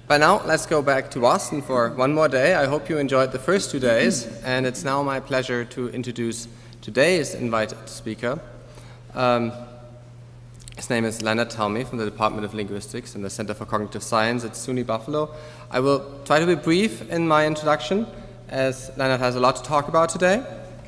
But now let's go back to Boston for one more day. I hope you enjoyed the first 2 days, and it's now my pleasure to introduce today's invited speaker. His name is Leonard Talmy from the Department of Linguistics and the Center for Cognitive Science at SUNY Buffalo. I will try to be brief in my introduction, as Leonard has a lot to talk about today.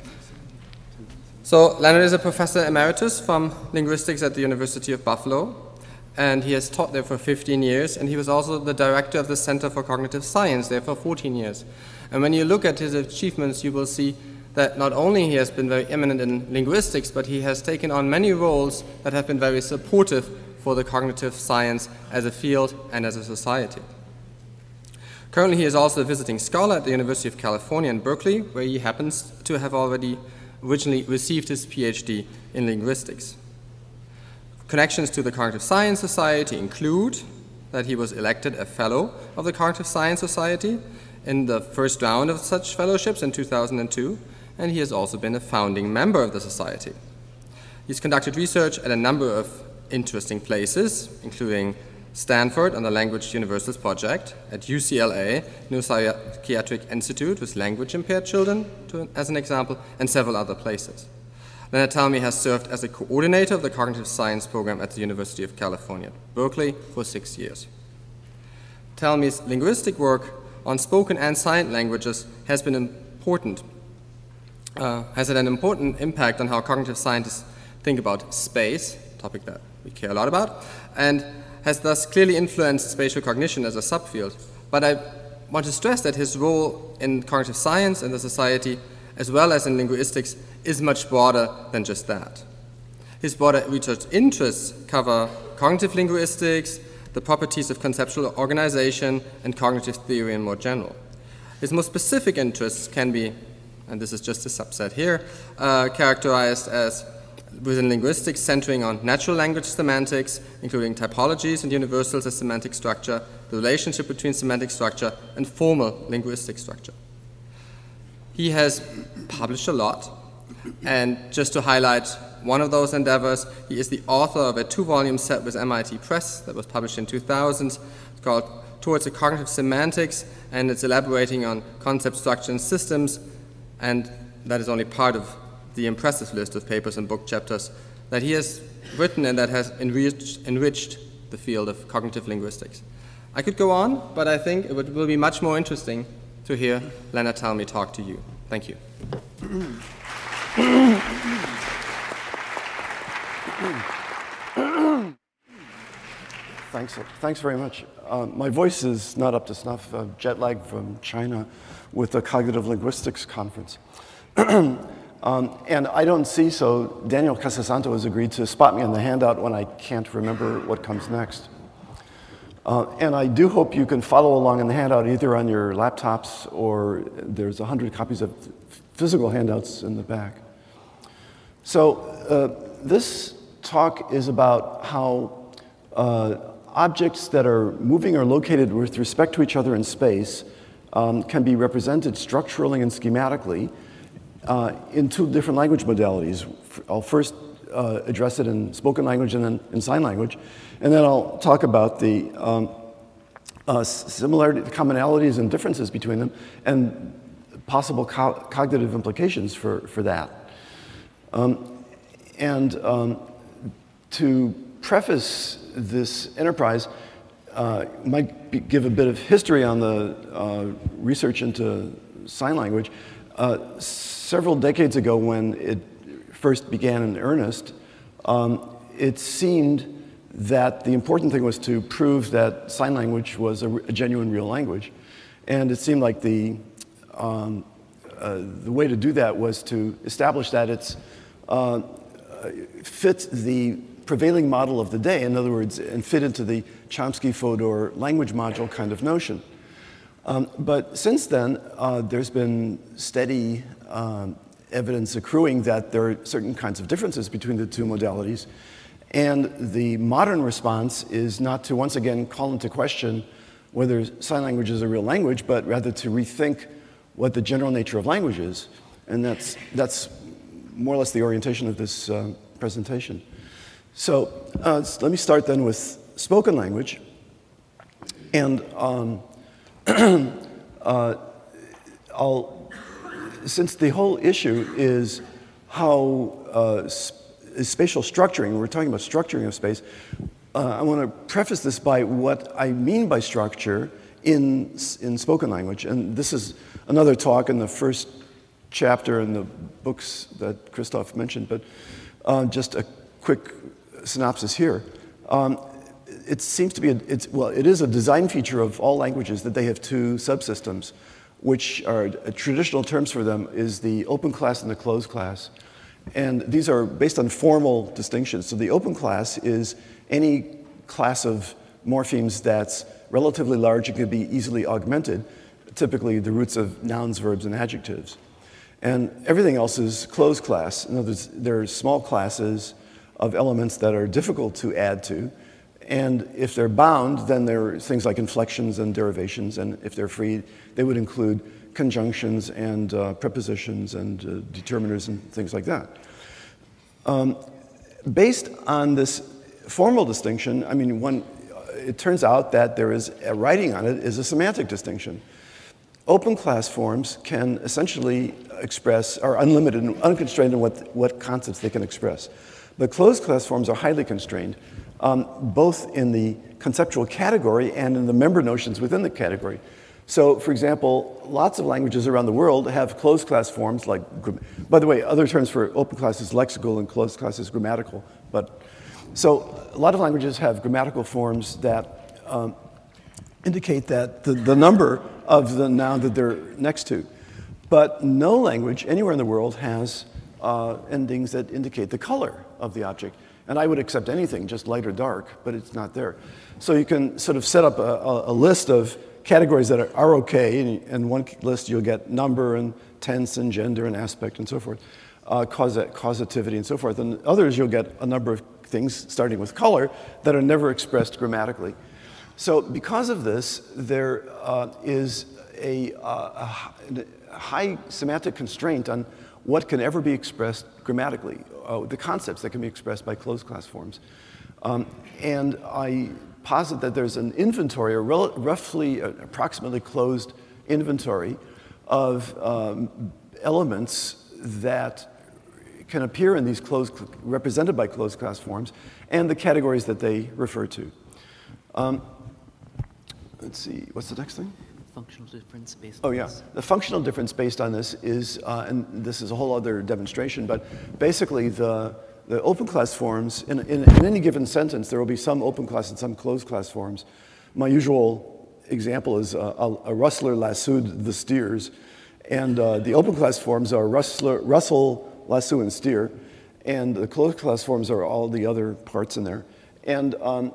So Leonard is a professor emeritus from linguistics at the University of Buffalo, and he has taught there for 15 years, and he was also the director of the Center for Cognitive Science there for 14 years. And when you look at his achievements, you will see that not only he has been very eminent in linguistics, but he has taken on many roles that have been very supportive for the cognitive science as a field and as a society. Currently, he is also a visiting scholar at the University of California in Berkeley, where he happens to have already originally received his PhD in linguistics. Connections to the Cognitive Science Society include that he was elected a fellow of the Cognitive Science Society in the first round of such fellowships in 2002, and he has also been a founding member of the society. He's conducted research at a number of interesting places, including Stanford on the Language Universals Project, at UCLA, Neuropsychiatric Institute with language-impaired children, as an example, and several other places. Leonard Talmy has served as a coordinator of the Cognitive Science program at the University of California, Berkeley, for 6 years. Talmy's linguistic work on spoken and sign languages has had an important impact on how cognitive scientists think about space, a topic that we care a lot about, and has thus clearly influenced spatial cognition as a subfield. But I want to stress that his role in cognitive science and the society, as well as in linguistics, is much broader than just that. His broader research interests cover cognitive linguistics, the properties of conceptual organization, and cognitive theory in more general. His most specific interests can be, and this is just a subset here, characterized as within linguistics centering on natural language semantics, including typologies and universals as semantic structure, the relationship between semantic structure and formal linguistic structure. He has published a lot, and just to highlight one of those endeavors, he is the author of a 2-volume set with MIT Press that was published in 2000 called Towards a Cognitive Semantics, and it's elaborating on concept, structure, and systems, and that is only part of the impressive list of papers and book chapters that he has written and that has enriched the field of cognitive linguistics. I could go on, but I think it will be much more interesting to hear Leonard Talmy talk to you. Thank you. Thanks very much. My voice is not up to snuff. Jet lag from China with the Cognitive Linguistics Conference. And I don't see, so Daniel Casasanto has agreed to spot me on the handout when I can't remember what comes next. And I do hope you can follow along in the handout either on your laptops or there's 100 copies of physical handouts in the back. So this talk is about how objects that are moving or located with respect to each other in space can be represented structurally and schematically in 2 different language modalities. I'll first address it in spoken language and then in sign language, and then I'll talk about the commonalities and differences between them and possible cognitive implications for that. To preface this enterprise, might give a bit of history on the research into sign language. Several decades ago, when it first began in earnest, it seemed that the important thing was to prove that sign language was a genuine real language. And it seemed like the way to do that was to establish that it's fit the prevailing model of the day, in other words, and fit into the Chomsky-Fodor language module kind of notion. But since then, there's been steady evidence accruing that there are certain kinds of differences between the 2 modalities. And the modern response is not to once again call into question whether sign language is a real language, but rather to rethink what the general nature of language is. And that's more or less the orientation of this presentation. So let me start then with spoken language. And since the whole issue is how spatial structuring, we're talking about structuring of space, I want to preface this by what I mean by structure in spoken language. And this is another talk in the first chapter in the books that Christoph mentioned, but just a quick synopsis here. It seems to be, it is a design feature of all languages that they have two subsystems, which are traditional terms for them is the open class and the closed class. And these are based on formal distinctions. So the open class is any class of morphemes that's relatively large and can be easily augmented, typically the roots of nouns, verbs, and adjectives. And everything else is closed class. In other words, there are small classes of elements that are difficult to add to. And if they're bound, then there are things like inflections and derivations. And if they're free, they would include conjunctions and prepositions and determiners and things like that. Based on this formal distinction, I mean, it turns out that there is a writing on it is a semantic distinction. Open class forms can essentially express, are unlimited and unconstrained in what concepts they can express. But closed class forms are highly constrained, both in the conceptual category and in the member notions within the category. So, for example, lots of languages around the world have closed class forms like, by the way, other terms for open class is lexical and closed class is grammatical. So a lot of languages have grammatical forms that indicate that the number of the noun that they're next to. But no language anywhere in the world has endings that indicate the color of the object. And I would accept anything, just light or dark, but it's not there. So you can sort of set up a list of categories that are okay. In one list, you'll get number and tense and gender and aspect and so forth, causativity and so forth. And others, you'll get a number of things, starting with color, that are never expressed grammatically. So because of this, there is a high semantic constraint on what can ever be expressed grammatically, the concepts that can be expressed by closed class forms. And I posit that there's an inventory, approximately closed inventory of elements that can appear in these represented by closed class forms and the categories that they refer to. Let's see, what's the next thing? Functional difference based on this. The functional difference based on this is, and this is a whole other demonstration, but basically the open class forms, in any given sentence, there will be some open class and some closed class forms. My usual example is a rustler lassoed the steers, and the open class forms are rustle, lasso, and steer, and the closed class forms are all the other parts in there. And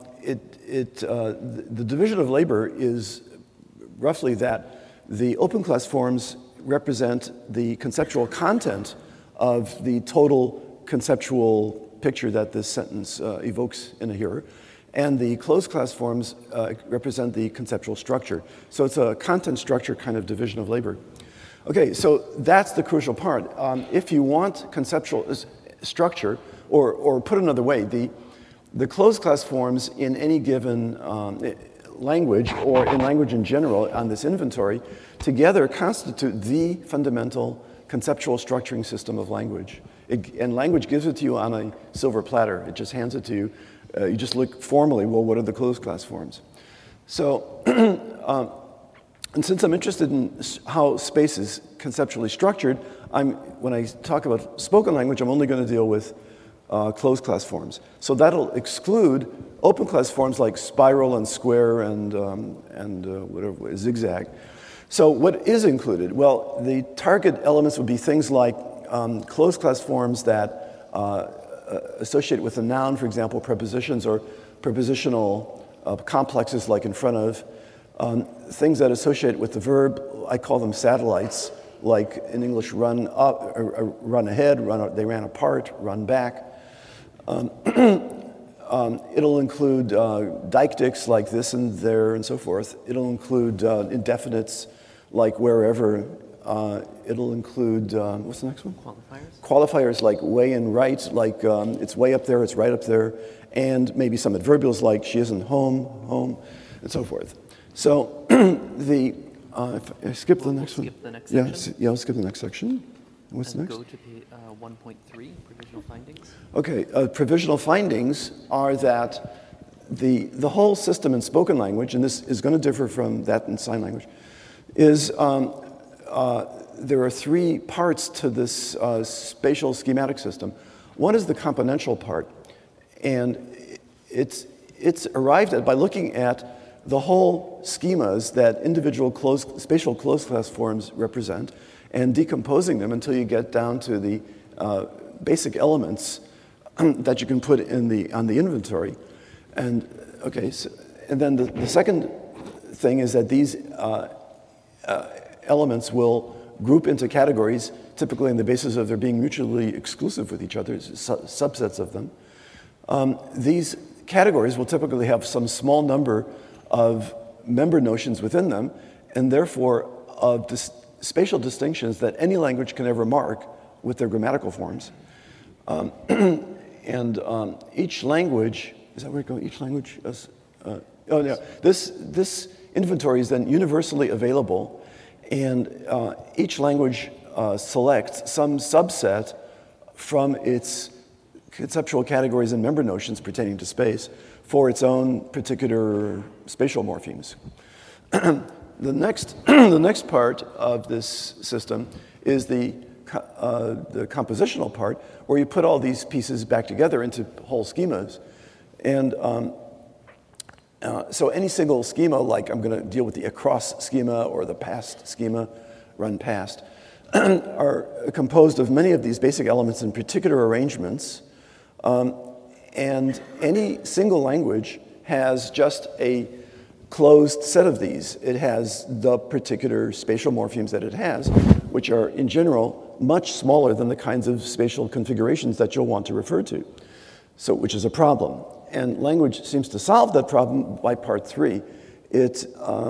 the division of labor is roughly that the open class forms represent the conceptual content of the total conceptual picture that this sentence evokes in a hearer, and the closed class forms represent the conceptual structure. So it's a content structure kind of division of labor. Okay, so that's the crucial part. If you want conceptual structure, or put another way, the closed class forms in any given language, or in language in general on this inventory, together constitute the fundamental conceptual structuring system of language. And language gives it to you on a silver platter. It just hands it to you. You just look formally, well, what are the closed class forms? So, and since I'm interested in how space is conceptually structured, when I talk about spoken language, I'm only going to deal with closed class forms. So that'll exclude open class forms like spiral and square and whatever, zigzag. So what is included? Well, the target elements would be things like closed class forms that associate with a noun, for example, prepositions or prepositional complexes like in front of. Things that associate with the verb, I call them satellites, like in English run up, or run ahead, they ran apart, run back. It'll include deictics like this and there and so forth. It'll include indefinites like wherever. It'll include, what's the next one? Qualifiers. Qualifiers like way and right, like it's way up there, it's right up there. And maybe some adverbials like she isn't home, and so forth. So if I skip the next one. Skip the next Yeah, section. yeah, I'll skip the next section. What's And next? go to 1.3, provisional findings. Okay, provisional findings are that the whole system in spoken language, and this is going to differ from that in sign language, is there are three parts to this spatial schematic system. One is the componential part, and it's arrived at by looking at the whole schemas that individual spatial closed class forms represent and decomposing them until you get down to the basic elements that you can put on the inventory. And okay, and then the second thing is that these elements will group into categories, typically on the basis of their being mutually exclusive with each other, subsets of them. These categories will typically have some small number of member notions within them, and therefore of spatial distinctions that any language can ever mark with their grammatical forms. Each language, is that where it goes? Each language is, oh no, this inventory is then universally available, and each language selects some subset from its conceptual categories and member notions pertaining to space for its own particular spatial morphemes. The next part of this system is the compositional part, where you put all these pieces back together into whole schemas. And so any single schema, like I'm going to deal with the across schema or the past schema, run past, are composed of many of these basic elements in particular arrangements. And any single language has just a closed set of these. It has the particular spatial morphemes that it has, which are in general much smaller than the kinds of spatial configurations that you'll want to refer to, so which is a problem. And language seems to solve that problem by part 3. It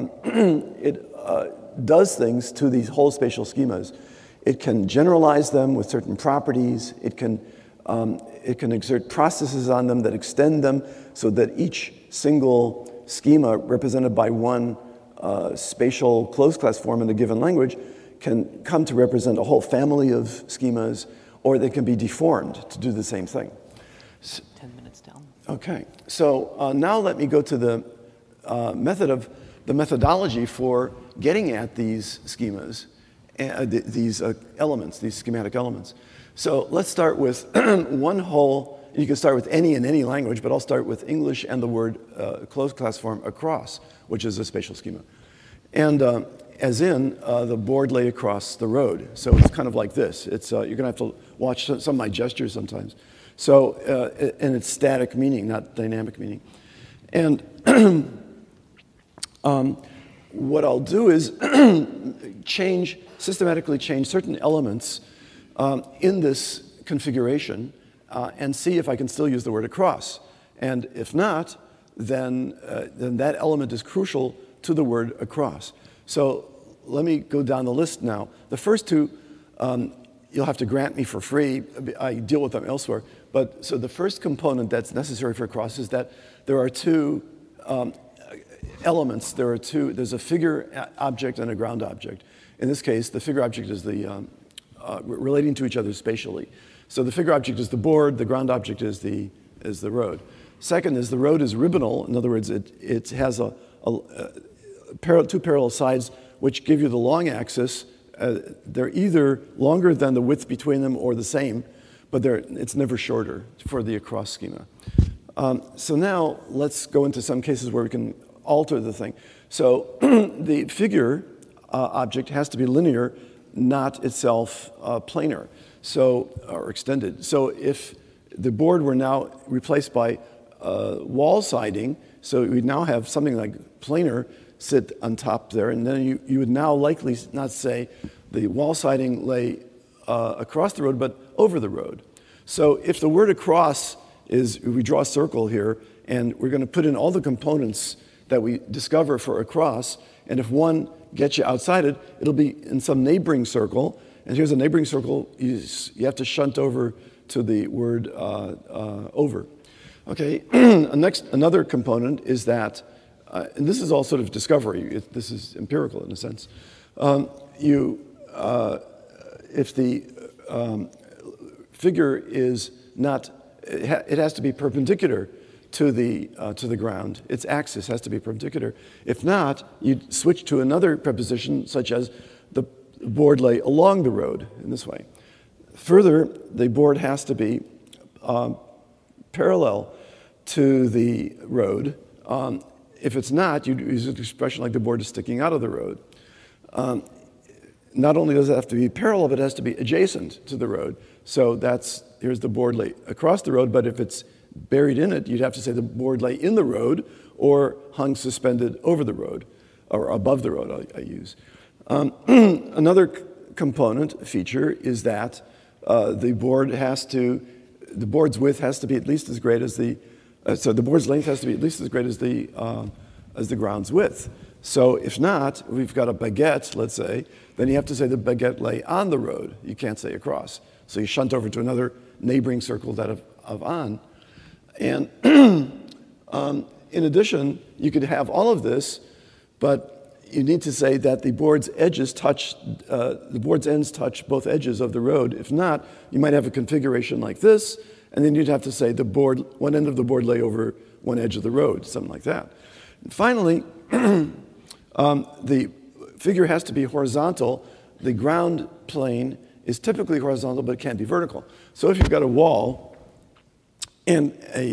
does things to these whole spatial schemas. It can generalize them with certain properties. It can exert processes on them that extend them so that each single schema represented by one spatial closed class form in a given language can come to represent a whole family of schemas, or they can be deformed to do the same thing. 10 minutes down. Okay, so now let me go to the methodology for getting at these schemas, these elements, these schematic elements. So let's start with one whole. You can start with any in any language, but I'll start with English and the word closed class form across, which is a spatial schema. And as in, the board lay across the road. So it's kind of like this. It's, you're going to have to watch some of my gestures sometimes. So, and it's static meaning, not dynamic meaning. And what I'll do is systematically change certain elements in this configuration and see if I can still use the word across. And if not, then that element is crucial to the word across. So let me go down the list now. The first two, you'll have to grant me for free. I deal with them elsewhere. But so the first component that's necessary for across is that there are two elements. There's a figure object and a ground object. In this case, the figure object is the relating to each other spatially. So the figure object is the board, the ground object is the road. Second is the road is ribbonal. In other words, it has two parallel sides which give you the long axis. They're either longer than the width between them or the same, but it's never shorter for the across schema. So now let's go into some cases where we can alter the thing. So the figure object has to be linear, not itself planar, or extended. So if the board were now replaced by wall siding, so we'd now have something like planar sit on top there, and then you would now likely not say the wall siding lay across the road, but over the road. So if the word across is, we draw a circle here, and we're going to put in all the components that we discover for across, and if one gets you outside it, it'll be in some neighboring circle, and here's a neighboring circle, you have to shunt over to the word over. Okay, another component is that and this is all sort of discovery. This is empirical in a sense. If the figure is not, it has to be perpendicular to the ground. Its axis has to be perpendicular. If not, you switch to another preposition, such as the board lay along the road in this way. Further, the board has to be parallel to the road. If it's not, you'd use an expression like the board is sticking out of the road. Not only does it have to be parallel, but it has to be adjacent to the road. So here's the board lay across the road, but if it's buried in it, you'd have to say the board lay in the road or hung suspended over the road, or above the road, I use. Another component feature is that the board's width has to be at least as great as the board's length has to be at least as great as the ground's width. So if not, we've got a baguette, let's say, then you have to say the baguette lay on the road. You can't say across. So you shunt over to another neighboring circle that of on. And in addition, you could have all of this, but you need to say that the board's edges the board's ends touch both edges of the road. If not, you might have a configuration like this, and then you'd have to say one end of the board lay over one edge of the road, something like that. And finally, the figure has to be horizontal. The ground plane is typically horizontal, but it can't be vertical. So if you've got a wall and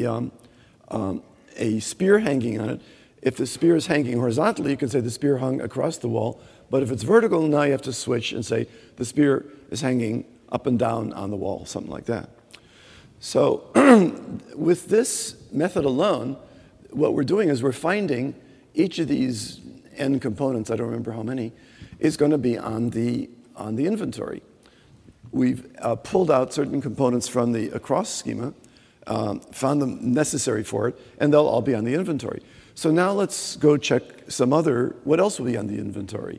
a spear hanging on it, if the spear is hanging horizontally, you can say the spear hung across the wall. But if it's vertical, now you have to switch and say the spear is hanging up and down on the wall, something like that. So with this method alone, what we're doing is we're finding each of these n components, I don't remember how many, is going to be on the inventory. We've pulled out certain components from the across schema, found them necessary for it, and they'll all be on the inventory. So now let's go check what else will be on the inventory.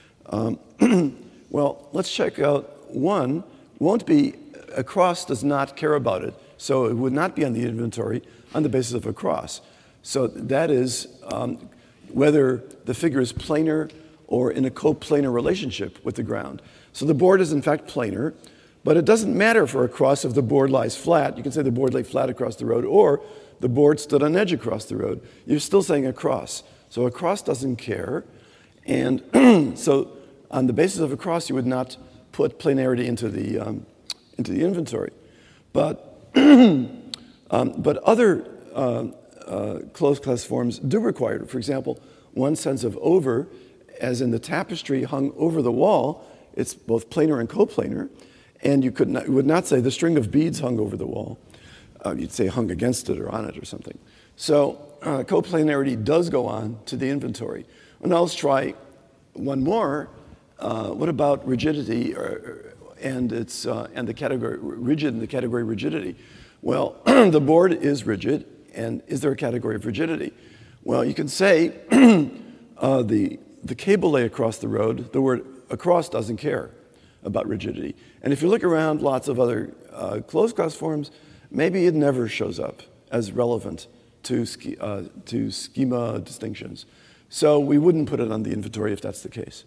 Well, let's check out one. Across does not care about it, so it would not be on the inventory on the basis of across. So that is whether the figure is planar or in a coplanar relationship with the ground. So the board is in fact planar, but it doesn't matter for across if the board lies flat. You can say the board lay flat across the road, or the board stood on edge across the road. You're still saying across. So across doesn't care. And so on the basis of across, you would not put planarity into the inventory. But other closed class forms do require it. For example, one sense of over, as in the tapestry hung over the wall, it's both planar and coplanar. And you would not say the string of beads hung over the wall. You'd say hung against it or on it or something. So coplanarity does go on to the inventory. And now let's try one more. What about rigidity and the category rigid and the category rigidity? Well, the board is rigid, and is there a category of rigidity? Well, you can say the cable lay across the road. The word across doesn't care about rigidity. And if you look around lots of other closed class forms, maybe it never shows up as relevant to schema distinctions. So we wouldn't put it on the inventory if that's the case.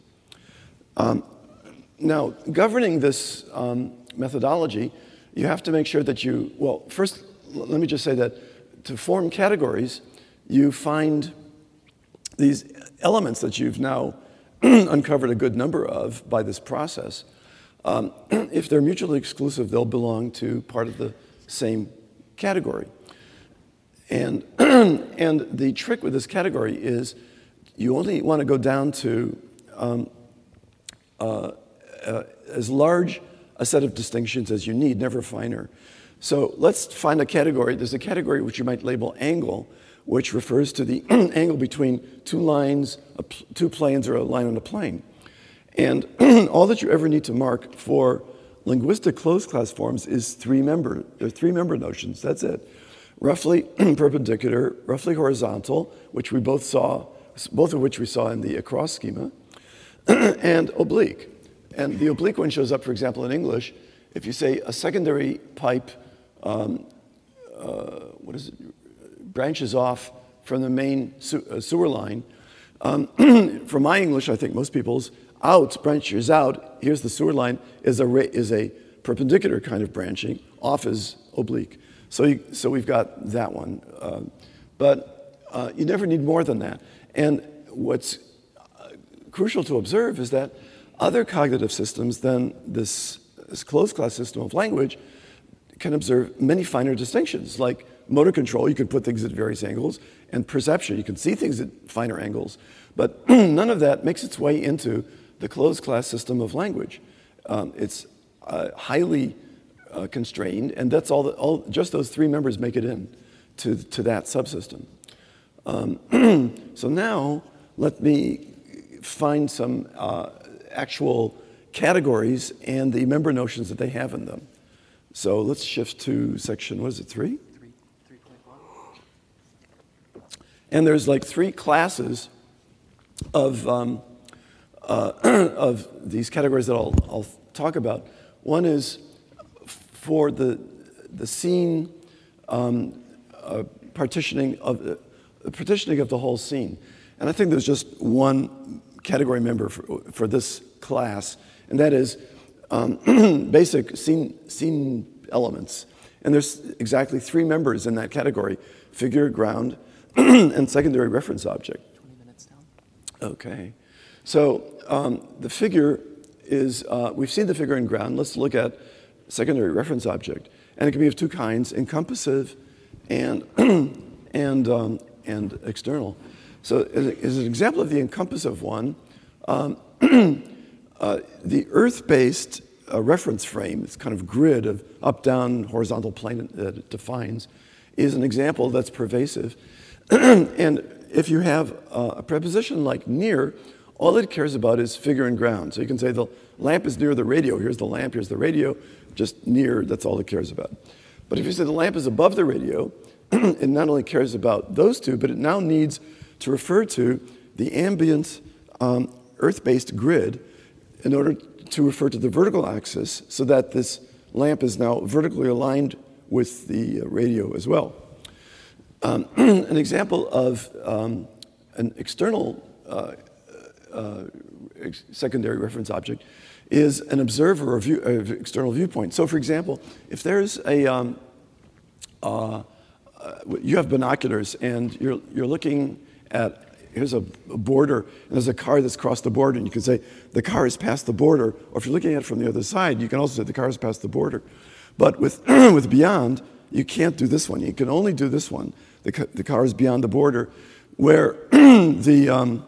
Now, governing this methodology, you have to make sure that first, let me just say that to form categories, you find these elements that you've now uncovered a good number of by this process. If they're mutually exclusive, they'll belong to part of the same category. And the trick with this category is you only want to go down to as large a set of distinctions as you need, never finer. So let's find a category. There's a category which you might label angle, which refers to the angle between two lines, two planes, or a line on a plane. And all that you ever need to mark for linguistic closed class forms is three-member notions. That's it. Roughly perpendicular, roughly horizontal, which we both of which we saw in the across schema, and oblique. And the oblique one shows up, for example, in English. If you say a secondary pipe, branches off from the main sewer line. For my English, I think most people's, out branches out. Here's the sewer line is a perpendicular kind of branching. Off is oblique. So we've got that one. But you never need more than that. And what's crucial to observe is that other cognitive systems than this closed class system of language can observe many finer distinctions, like motor control. You can put things at various angles, and perception, you can see things at finer angles. But none of that makes its way into the closed class system of language. It's highly constrained, and that's just those three members make it in to that subsystem. So now let me find some actual categories and the member notions that they have in them. So let's shift to section, what is it, 3? 3.1. And there's like three classes of these categories that I'll talk about. One is for the scene partitioning of the whole scene. And I think there's just one category member for this class, and that is basic scene elements. And there's exactly three members in that category: figure, ground, and secondary reference object. 20 minutes down. Okay. So the figure is, we've seen the figure and ground. Let's look at secondary reference object. And it can be of two kinds: encompassive and, and external. So as an example of the encompassive one, the Earth-based reference frame, this kind of grid of up, down, horizontal plane that it defines, is an example that's pervasive. And if you have a preposition like near, all it cares about is figure and ground. So you can say the lamp is near the radio. Here's the lamp, here's the radio. Just near, that's all it cares about. But if you say the lamp is above the radio, it not only cares about those two, but it now needs to refer to the ambient Earth-based grid in order to refer to the vertical axis, so that this lamp is now vertically aligned with the radio as well. An example of an external secondary reference object is an observer or external viewpoint. So, for example, if there's a you have binoculars and you're looking at, here's a border, and there's a car that's crossed the border, and you can say the car has passed the border, or if you're looking at it from the other side, you can also say the car has passed the border. But with with beyond, you can't do this one. You can only do this one. The car is beyond the border, where the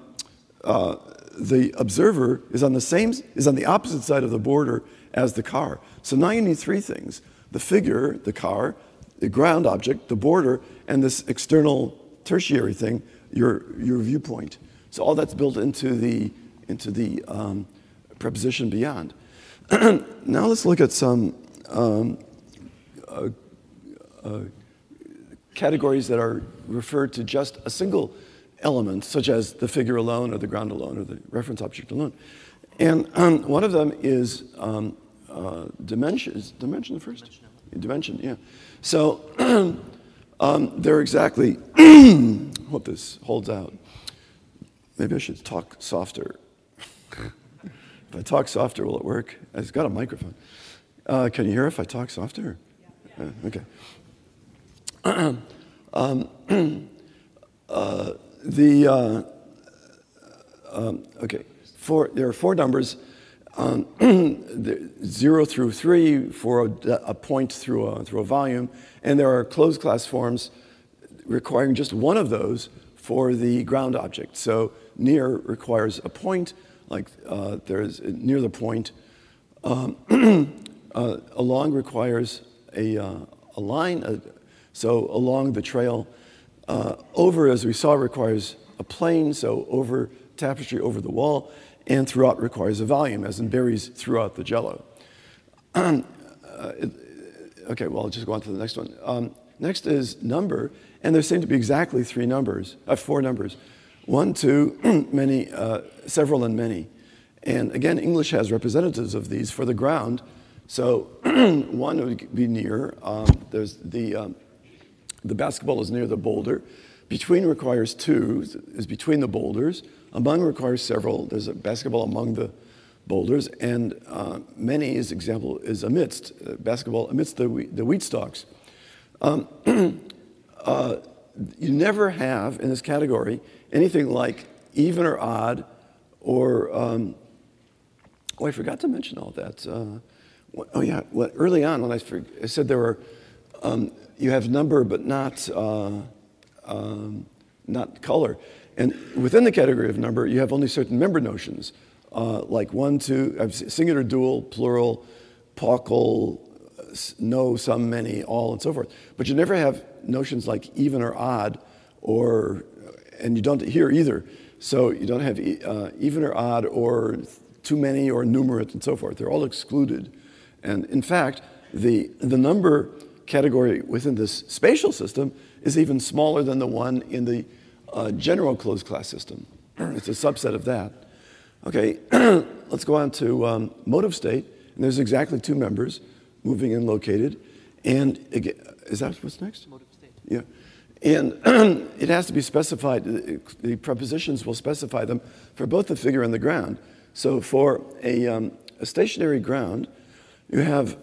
observer is on the opposite side of the border as the car. So now you need three things: the figure, the car, the ground object, the border, and this external tertiary thing, your viewpoint. So all that's built into the preposition beyond. Now let's look at some categories that are referred to just a single element, such as the figure alone, or the ground alone, or the reference object alone. And one of them is dimension. Is dimension the first? Dimension, yeah. So they're exactly, hope this holds out. Maybe I should talk softer. If I talk softer, will it work? It's got a microphone. Can you hear if I talk softer? Yeah. Okay. Okay. There are four numbers, 0 through 3 for a point through a volume, and there are closed class forms requiring just one of those for the ground object. So near requires a point, like there's near the point. Along requires a line, so along the trail. Over, as we saw, requires a plane, so over tapestry, over the wall, and throughout requires a volume, as in berries throughout the jello. Okay, well, I'll just go on to the next one. Next is number, and there seem to be exactly four numbers. 1, 2, many, several, and many. And again, English has representatives of these for the ground. So 1 would be near. There's the basketball is near the boulder. Between requires two, is between the boulders. Among requires several. There's a basketball among the boulders. And many, as example, is amidst, basketball amidst the wheat stalks. You never have, in this category, anything like even or odd or, oh, I forgot to mention all that. Oh yeah, early on when I said there were, you have number but not color. And within the category of number, you have only certain member notions, like one, two, singular, dual, plural, paucal, no, some, many, all, and so forth. But you never have notions like even or odd, and you don't here either. So you don't have even or odd or too many or numerate and so forth. They're all excluded. And in fact, the number category within this spatial system is even smaller than the one in the general closed class system. It's a subset of that. Okay, let's go on to motive state. And there's exactly two members, moving and located. And again, is that what's next? Motive state. Yeah. And it has to be specified, the prepositions will specify them for both the figure and the ground. So for a stationary ground, you have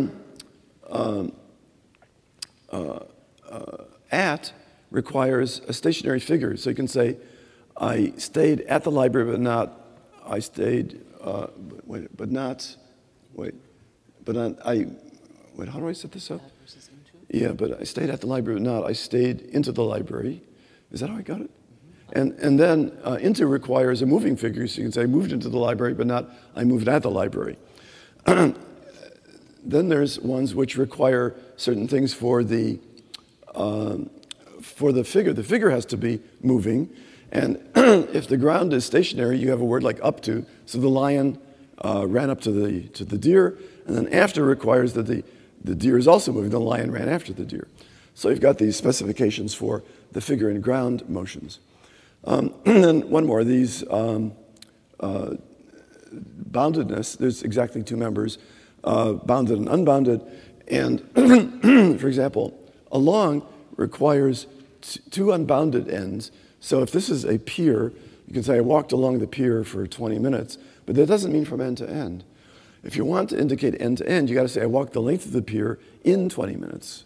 at requires a stationary figure. So you can say, I stayed at the library, but not, I stayed, but not, how do I set this up? Yeah, but I stayed at the library, but not, I stayed into the library. Is that how I got it? And then into requires a moving figure, so you can say I moved into the library, but not I moved at the library. Then there's ones which require certain things for the figure. The figure has to be moving, and if the ground is stationary, you have a word like up to. So the lion ran up to the deer, and then after requires that the deer is also moving. The lion ran after the deer. So you've got these specifications for the figure and ground motions. And then one more, these boundedness, there's exactly two members, bounded and unbounded. And for example, along requires two unbounded ends. So if this is a pier, you can say I walked along the pier for 20 minutes, but that doesn't mean from end to end. If you want to indicate end to end, you got to say I walked the length of the pier in 20 minutes.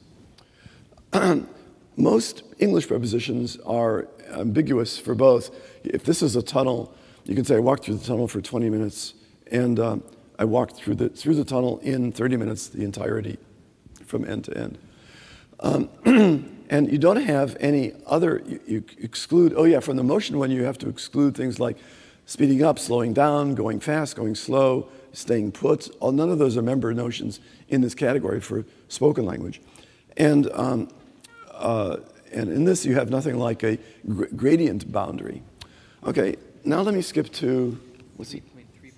Most English prepositions are ambiguous for both. If this is a tunnel, you can say I walked through the tunnel for 20 minutes, and I walked through the tunnel in 30 minutes, the entirety, from end to end. And you don't have any other, you exclude, oh yeah, from the motion one, you have to exclude things like speeding up, slowing down, going fast, going slow, staying put. None of those are member notions in this category for spoken language. And in this, you have nothing like a gradient boundary. Okay, now let me skip to, what's it?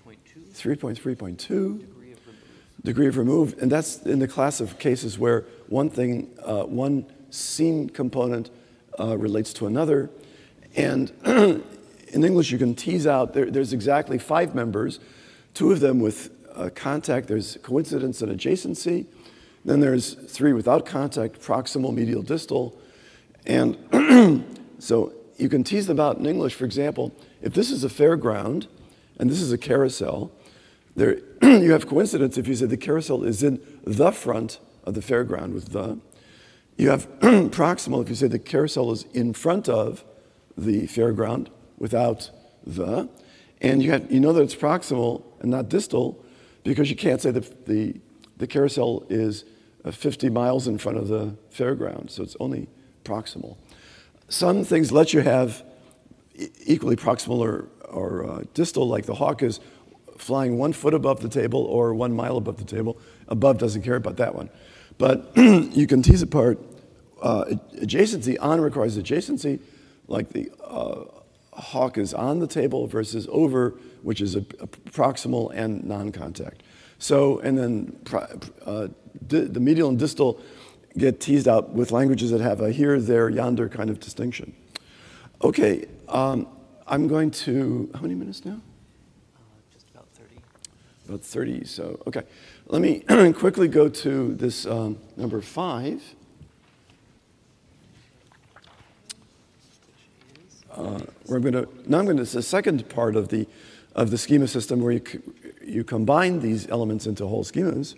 3.3.2. Degree of remove. And that's in the class of cases where one thing, one scene component relates to another. And in English, you can tease out, there's exactly 5 members, 2 of them with contact. There's coincidence and adjacency. Then there's 3 without contact, proximal, medial, distal. And so you can tease them out in English. For example, if this is a fairground and this is a carousel, there you have coincidence if you say the carousel is in the front of the fairground with the. You have proximal if you say the carousel is in front of the fairground without the. And you know that it's proximal and not distal because you can't say that the carousel is 50 miles in front of the fairground, so it's only proximal. Some things let you have equally proximal or distal, like the hawk is flying 1 foot above the table or 1 mile above the table. Above doesn't care about that one. But you can tease apart adjacency. On requires adjacency, like the hawk is on the table versus over, which is a proximal and non-contact. So, and then the medial and distal get teased out with languages that have a here, there, yonder kind of distinction. Okay, I'm going to, how many minutes now? Just about 30. About 30, so, okay. Let me quickly go to this number 5. I'm going to, the second part of the schema system where you combine these elements into whole schemas.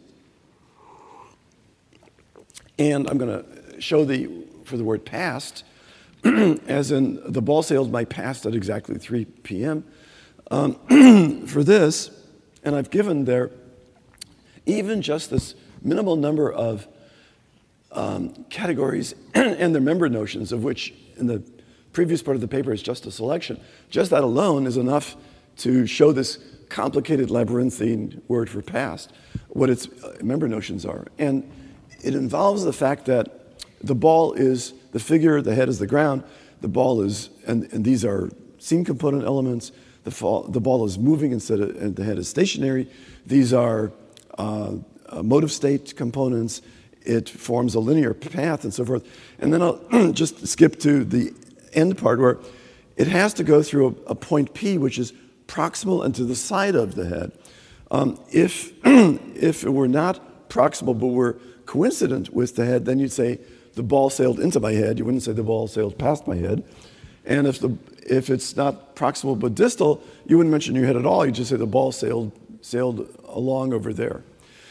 And I'm going to show for the word past, as in the ball sailed my past at exactly 3 p.m. For this, and I've given there even just this minimal number of categories and their member notions, of which in the previous part of the paper is just a selection. Just that alone is enough to show this complicated labyrinthine word for past, what its member notions are. And it involves the fact that the ball is the figure, the head is the ground, the ball is, and these are scene component elements, the ball is moving and the head is stationary. These are motive state components. It forms a linear path and so forth. And then I'll just skip to the end part where it has to go through a point P, which is proximal and to the side of the head. If it were not proximal but were coincident with the head, then you'd say the ball sailed into my head. You wouldn't say the ball sailed past my head. And if it's not proximal but distal, you wouldn't mention your head at all. You'd just say the ball sailed along over there.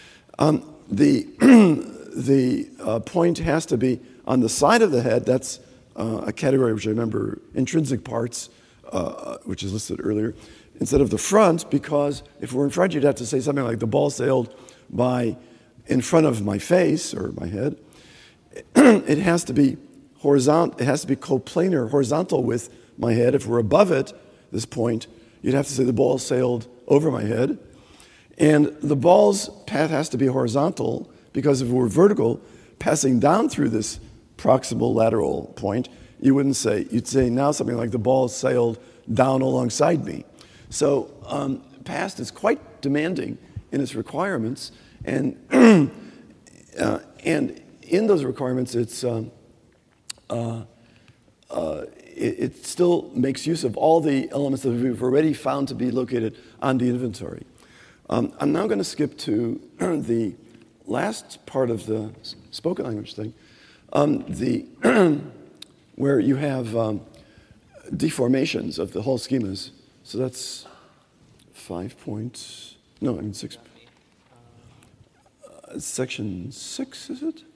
The point has to be on the side of the head. That's a category which I remember, intrinsic parts, which is listed earlier, instead of the front, because if we're in front, you'd have to say something like the ball sailed in front of my face or my head. It has to be horizontal. It has to be coplanar, horizontal with my head. If we're above it, this point, you'd have to say the ball sailed over my head. And the ball's path has to be horizontal, because if it were vertical, passing down through this proximal lateral point, you'd say now something like the ball sailed down alongside me. So past is quite demanding in its requirements, and in those requirements, it still makes use of all the elements that we've already found to be located on the inventory. I'm now going to skip to the last part of the spoken language thing, where you have deformations of the whole schemas. So that's 6. Section 6, is it?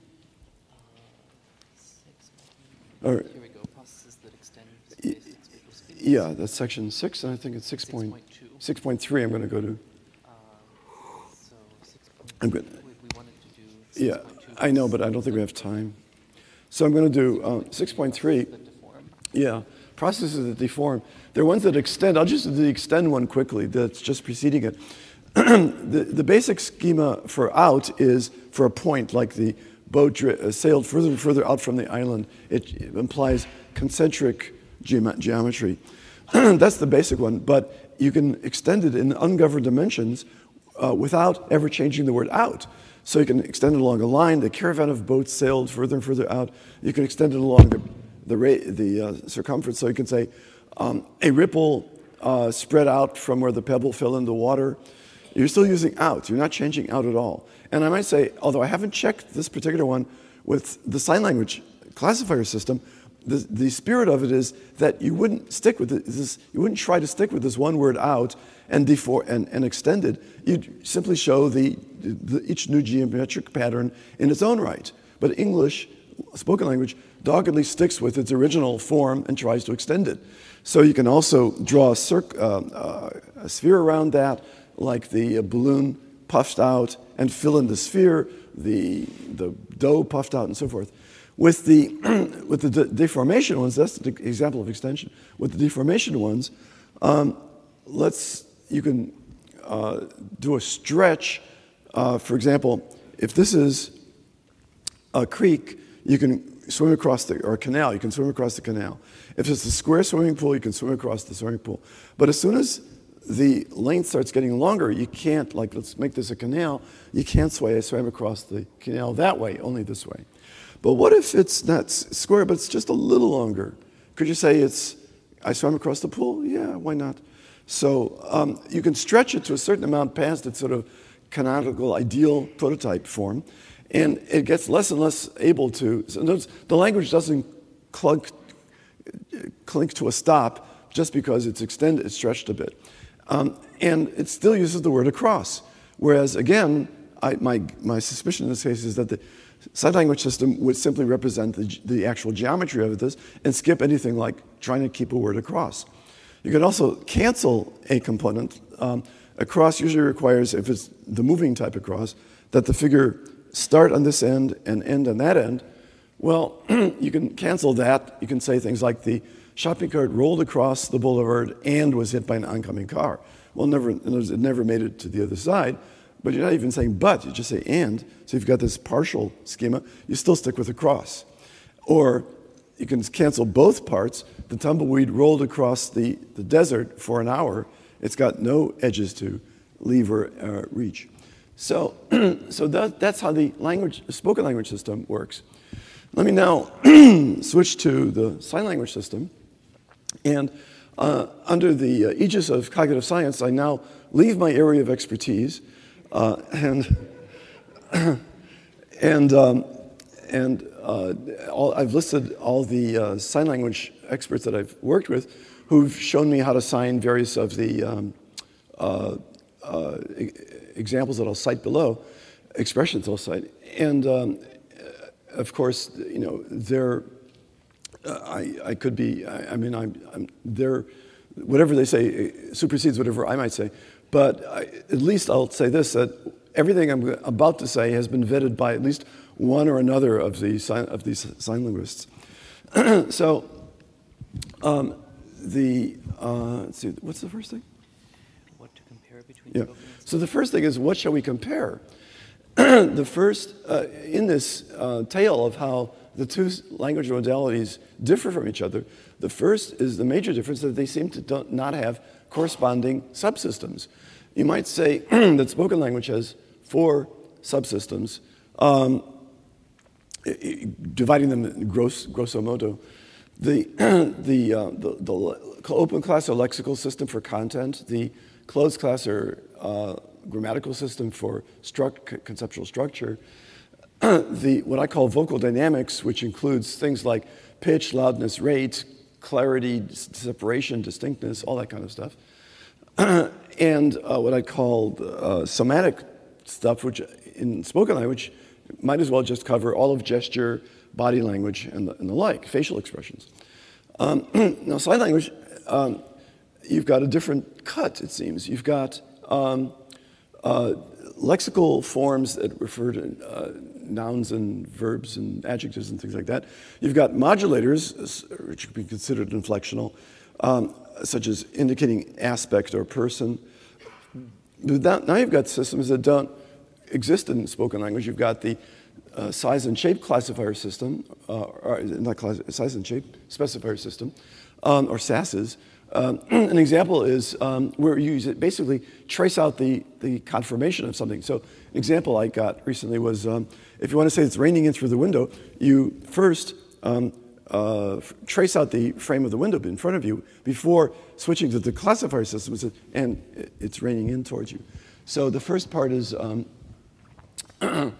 Here we go. Processes that extend space and spatial space. Yeah, that's section 6, and I think it's 6.3 I'm going to go to. So 6.2. I'm good. We wanted to do 6.2. Yeah, I know, but I don't think we have time. So I'm going to do 6.3. Yeah, processes that deform. There are ones that extend. I'll just do the extend one quickly. That's just preceding it. The basic schema for out is for a point, like the boat sailed further and further out from the island. It implies concentric geometry. That's the basic one, but you can extend it in ungoverned dimensions without ever changing the word out. So you can extend it along a line. The caravan of boats sailed further and further out. You can extend it along the circumference. So you can say a ripple spread out from where the pebble fell in the water. You're still using out. You're not changing out at all. And I might say, although I haven't checked this particular one with the sign language classifier system, the spirit of it is that you wouldn't stick with this. You wouldn't try to stick with this one word out and extend it. You'd simply show each new geometric pattern in its own right. But English, spoken language, doggedly sticks with its original form and tries to extend it. So you can also draw a sphere around that, like the balloon puffed out, and fill in the sphere, the dough puffed out, and so forth. With the deformation ones, that's the example of extension. With the deformation ones, you can do a stretch. For example, if this is a creek, you can swim across or a canal. You can swim across the canal. If it's a square swimming pool, you can swim across the swimming pool. But as soon as the length starts getting longer, you can't, like, let's make this a canal, you can't swim across the canal that way, only this way. But what if it's not square, but it's just a little longer? Could you say I swam across the pool? Yeah, why not? So you can stretch it to a certain amount past its sort of canonical, ideal prototype form, and it gets less and less able to, so the language doesn't clink to a stop just because it's extended, it's stretched a bit. And it still uses the word across. Whereas, again, my suspicion in this case is that the sign language system would simply represent the actual geometry of this and skip anything like trying to keep a word across. You can also cancel a component. Across usually requires, if it's the moving type across, that the figure start on this end and end on that end. Well, you can cancel that. You can say things like the shopping cart rolled across the boulevard and was hit by an oncoming car. Well, it never made it to the other side, but you're not even saying but, you just say and. So you've got this partial schema, you still stick with across. Or you can cancel both parts. The tumbleweed rolled across the desert for an hour. It's got no edges to leave or reach. So, that's how the spoken language system works. Let me now switch to the sign language system. And under the aegis of cognitive science, I now leave my area of expertise I've listed all the sign language experts that I've worked with who've shown me how to sign various of the examples that I'll cite below, expressions I'll cite. And of course, you know, I could be, I mean, I'm there, whatever they say supersedes whatever I might say. But at least I'll say this, that everything I'm about to say has been vetted by at least one or another of these sign linguists. So, let's see, what's the first thing? What to compare between Yeah. spoken and So the first thing is, what shall we compare? The first, in this tale of how the two language modalities differ from each other, the first is the major difference that they seem to not have corresponding subsystems. You might say that spoken language has 4 subsystems, dividing them grosso modo. The open class or lexical system for content, the closed class or grammatical system for conceptual structure, what I call vocal dynamics, which includes things like pitch, loudness, rate, clarity, separation, distinctness, all that kind of stuff. And what I call somatic stuff, which in spoken language might as well just cover all of gesture, body language, and the like, facial expressions. Now, sign language, you've got a different cut, it seems. You've got lexical forms that refer to nouns and verbs and adjectives and things like that. You've got modulators, which could be considered inflectional, such as indicating aspect or person. Now you've got systems that don't exist in spoken language. You've got the size and shape classifier system, or not size and shape specifier system, or SASs. An example is where you use it, basically trace out the conformation of something. So an example I got recently was if you want to say it's raining in through the window, you first trace out the frame of the window in front of you before switching to the classifier system, and it's raining in towards you. So the first part is the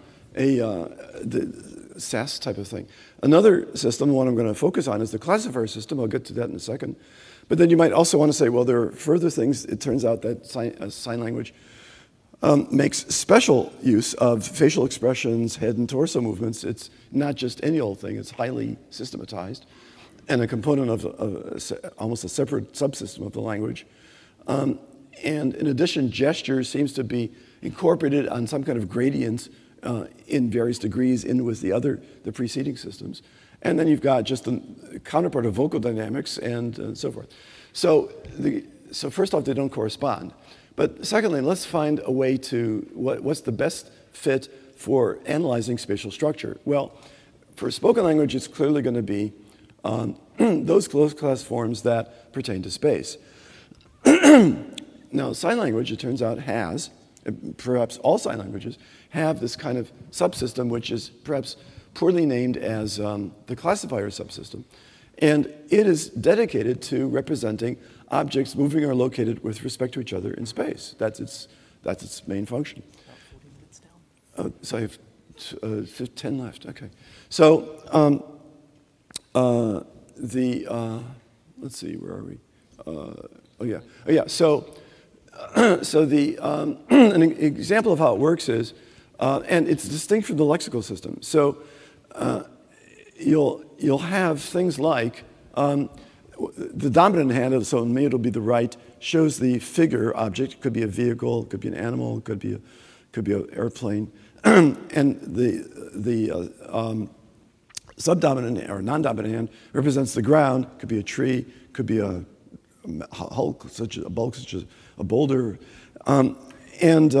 SAS type of thing. Another system, the one I'm going to focus on, is the classifier system. I'll get to that in a second. But then you might also want to say, well, there are further things. It turns out that sign language makes special use of facial expressions, head and torso movements. It's not just any old thing. It's highly systematized and a component of almost a separate subsystem of the language. And in addition, gesture seems to be incorporated on some kind of gradients in various degrees in with the preceding systems. And then you've got just the counterpart of vocal dynamics and so forth. So first off, they don't correspond. But secondly, let's find a way to, what's the best fit for analyzing spatial structure? Well, for spoken language, it's clearly going to be those closed class forms that pertain to space. Now, sign language, it turns out, has, perhaps all sign languages, have this kind of subsystem, which is perhaps poorly named as the classifier subsystem. And it is dedicated to representing objects moving or located with respect to each other in space. That's its main function. about 40 minutes down. So I have 10 left, okay. So let's see, where are we? So, an example of how it works is, and it's distinct from the lexical system. So, you'll have things like the dominant hand, so in me it'll be the right, shows the figure object. It could be a vehicle, it could be an animal, it could be an airplane, and the subdominant or non-dominant hand represents the ground. Could be a tree, could be a bulk such as a boulder, it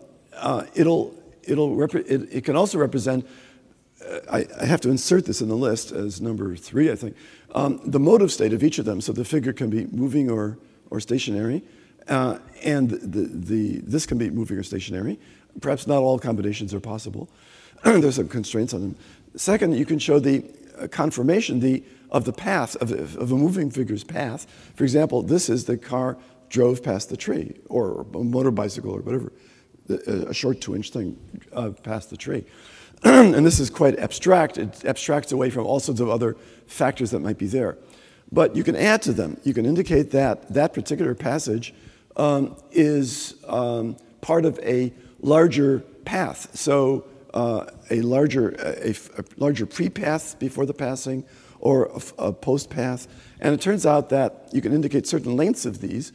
can also represent. I have to insert this in the list as number 3, I think. The motive state of each of them. So the figure can be moving or stationary, and this can be moving or stationary. Perhaps not all combinations are possible. There's some constraints on them. Second, you can show the conformation of the path of a moving figure's path. For example, this is the car drove past the tree, or a motor bicycle, or whatever, a short 2-inch thing past the tree. And this is quite abstract. It abstracts away from all sorts of other factors that might be there. But you can add to them. You can indicate that that particular passage is part of a larger path. So a larger pre-path before the passing, or a post-path. And it turns out that you can indicate certain lengths of these.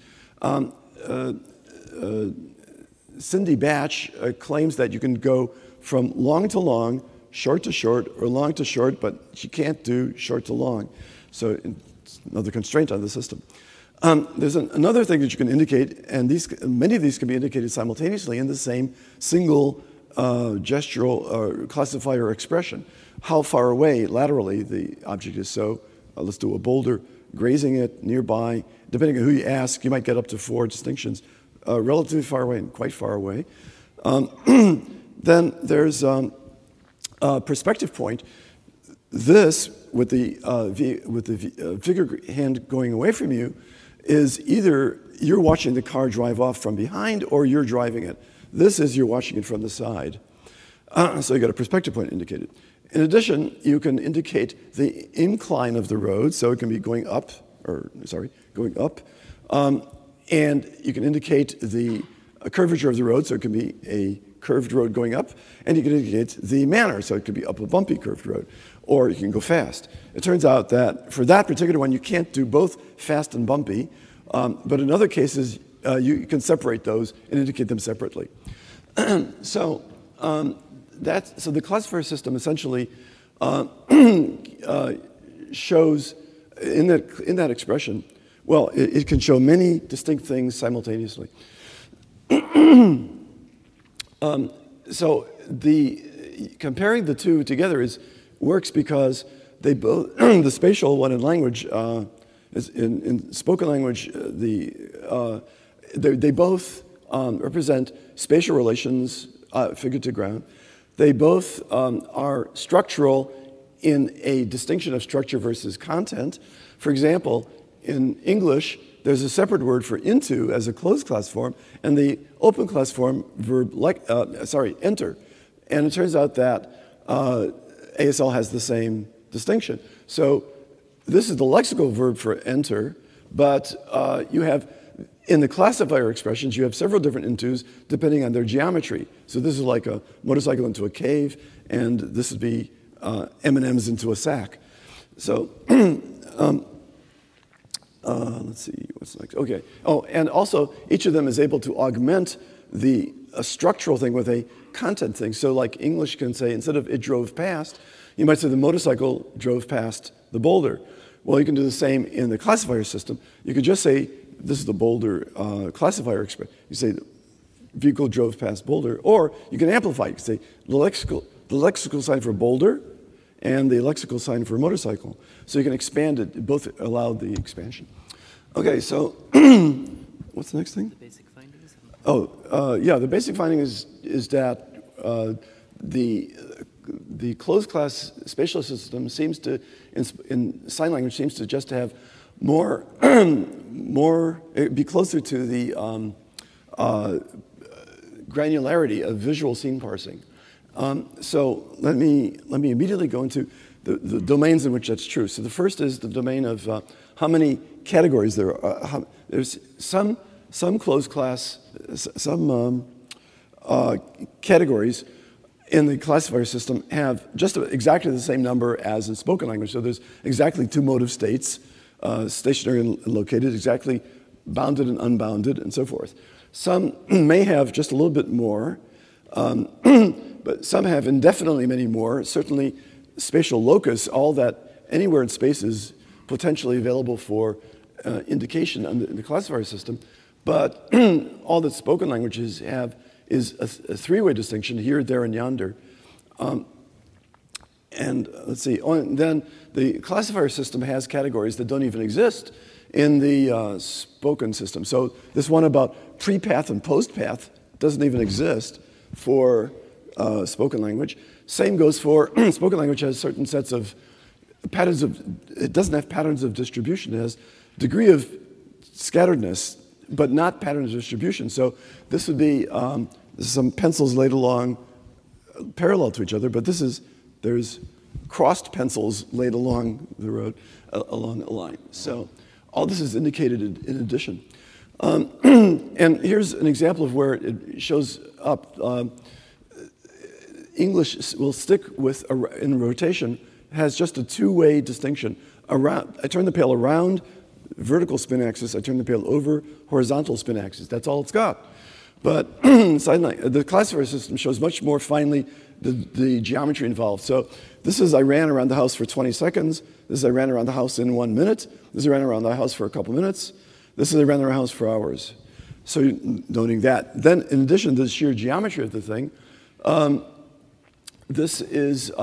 Cindy Batch claims that you can go from long to long, short to short, or long to short, but she can't do short to long. So it's another constraint on the system. There's another thing that you can indicate, and many of these can be indicated simultaneously in the same single gestural classifier expression. How far away laterally the object is. So let's do a boulder, grazing it, nearby. Depending on who you ask, you might get up to 4 distinctions. Relatively far away and quite far away. Then there's a perspective point. This, with the figure hand going away from you, is either you're watching the car drive off from behind or you're driving it. This is you're watching it from the side. So you got a perspective point indicated. In addition, you can indicate the incline of the road, so it can be going up. And you can indicate the curvature of the road, so it can be a curved road going up, and you can indicate the manner, so it could be up a bumpy curved road, or you can go fast. It turns out that for that particular one, you can't do both fast and bumpy, but in other cases, you can separate those and indicate them separately. So the classifier system essentially shows in that expression, well, it can show many distinct things simultaneously. So comparing the two together works because they both the spatial one in language is in spoken language they both represent spatial relations, figure to ground. They both are structural in a distinction of structure versus content. For example, in English, there's a separate word for into as a closed class form, and the open class form verb enter. And it turns out that ASL has the same distinction. So this is the lexical verb for enter, but you have, in the classifier expressions, you have several different intos depending on their geometry. So this is like a motorcycle into a cave, and this would be M&Ms into a sack. So let's see, what's next? Okay. Oh, and also, each of them is able to augment a structural thing with a content thing. So like English can say, instead of it drove past, you might say the motorcycle drove past the boulder. Well, you can do the same in the classifier system. You could just say, this is the boulder classifier expression. You say, the vehicle drove past boulder, or you can amplify. You can say, the lexical sign for boulder and the lexical sign for motorcycle. So you can expand it. Both allow the expansion. Okay, so what's the next thing? The basic findings? The basic finding is that the closed class spatial system seems to, in sign language, seems to just have more, be closer to the granularity of visual scene parsing. So let me immediately go into the domains in which that's true. So the first is the domain of how many categories there are. There's some closed class, some categories in the classifier system have just exactly the same number as in spoken language. So there's exactly 2 motive states, stationary and located, exactly bounded and unbounded, and so forth. Some may have just a little bit more, but some have indefinitely many more. Certainly, spatial locus, all that anywhere in space is potentially available for indication in the classifier system. But all that spoken languages have is a 3-way distinction, here, there, and yonder. And let's see, and then the classifier system has categories that don't even exist in the spoken system. So this one about pre-path and post-path doesn't even exist for spoken language. Same goes for spoken language has certain sets of patterns of, it doesn't have patterns of distribution. It has degree of scatteredness, but not patterns of distribution. So this would be some pencils laid along parallel to each other, but there's crossed pencils laid along the road, along a line. So all this is indicated in addition. And here's an example of where it shows up. English will stick with, in rotation, has just a 2-way distinction. Around, I turn the pail around, vertical spin axis, I turn the pail over, horizontal spin axis. That's all it's got. But the classifier system shows much more finely the geometry involved. So this is I ran around the house for 20 seconds. This is I ran around the house in 1 minute. This is I ran around the house for a couple minutes. This is I ran around the house for hours. So noting that. Then in addition to the sheer geometry of the thing, this is